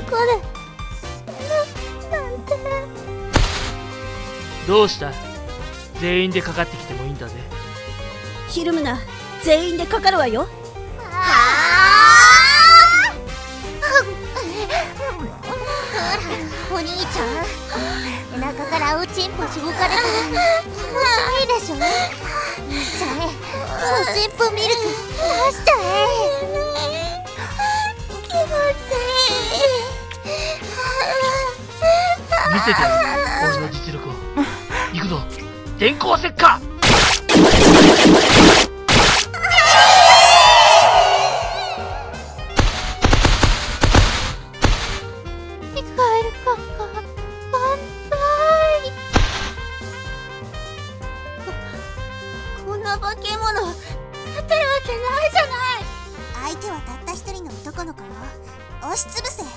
こで死ぬなんて。 どうした？全員でかかってきてもいいんだぜ。 ひるむな、全員でかかるわよ。 お兄ちゃん、背中からおちんぽしごかれたら気持ちいいでしょ。兄ちゃんへおちんぽミルク出しちゃえ。気持ちいい。 見せてやる、俺の実力を。行くぞ、電光石火。 こんな化け物勝てるわけないじゃない。相手はたった一人の男の子よ。押しつぶせ。